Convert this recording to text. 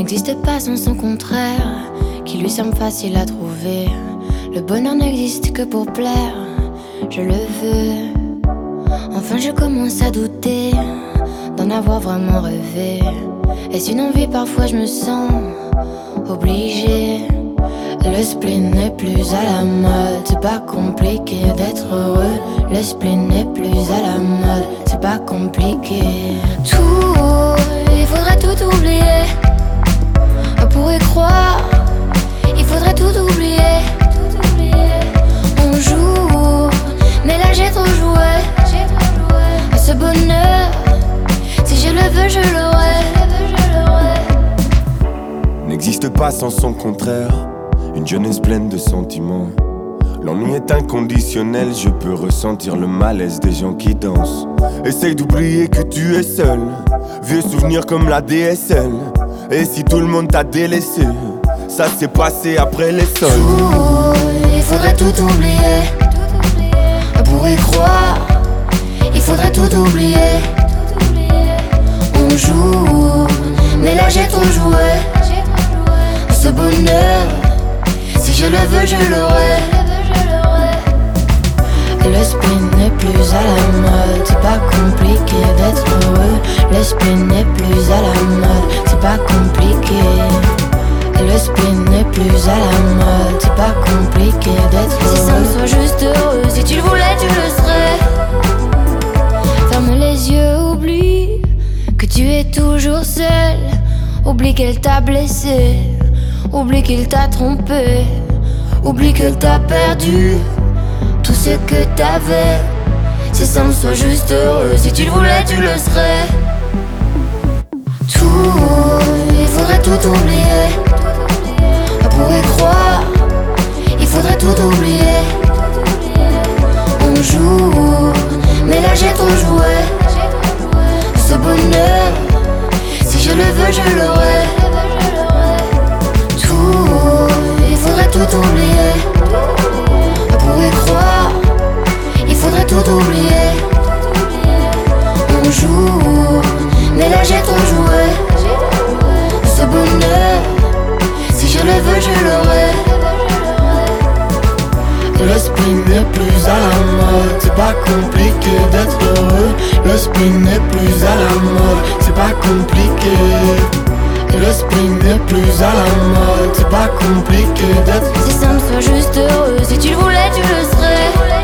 n'existe pas sans son contraire, qui lui semble facile à trouver. Le bonheur n'existe que pour plaire, je le veux. Enfin je commence à douter d'en avoir vraiment rêvé. Est-ce une envie? Parfois je me sens obligée. Le spleen n'est plus à la mode, c'est pas compliqué d'être heureux. Le spleen n'est plus à la mode, c'est pas compliqué. Tout, il faudrait tout oublier. On pourrait croire, il faudrait tout oublier. On joue, mais là j'ai trop joué. Ce bonheur, si je le veux, je l'aurai. N'existe pas sans son contraire. Une jeunesse pleine de sentiments. L'ennui est inconditionnel, je peux ressentir le malaise des gens qui dansent. Essaye d'oublier que tu es seul. Vieux souvenirs comme la DSL. Et si tout le monde t'a délaissé, ça s'est passé après les sols. Il faudrait tout oublier. Pour y croire, il faudrait tout oublier. On joue, mais là j'ai trop joué. Ce bonheur, si je le veux, je l'aurai. Le spleen n'est plus à la mode, c'est pas compliqué d'être heureux. Le spleen n'est plus à la mode, c'est pas compliqué. Le spleen n'est plus à la mode, c'est pas compliqué d'être heureux. Si simple, sois juste heureux, si tu le voulais, tu le serais. Ferme les yeux, oublie que tu es toujours seul. Oublie qu'elle t'a blessé, oublie qu'il t'a trompé, oublie qu'elle t'a perdu tout ce que t'avais. C'est simple, sois juste heureux, si tu le voulais, tu le serais. Tout, il faudrait tout oublier. Pour y croire, il faudrait tout oublier. On joue, mais là j'ai trop joué. Ce bonheur, si je le veux, je l'aurai. Il faudrait tout oublier. Pour y croire, il faudrait tout oublier. On joue, mais là j'ai trop joué. Ce bonheur, si je le veux, je l'aurai. Le spleen n'est plus à la mode, c'est pas compliqué d'être heureux. Le spleen n'est plus à la mode, c'est pas compliqué. Le spleen n'est plus à la mode, c'est pas compliqué d'être. C'est simple, sois juste heureux, si tu le voulais, tu le serais.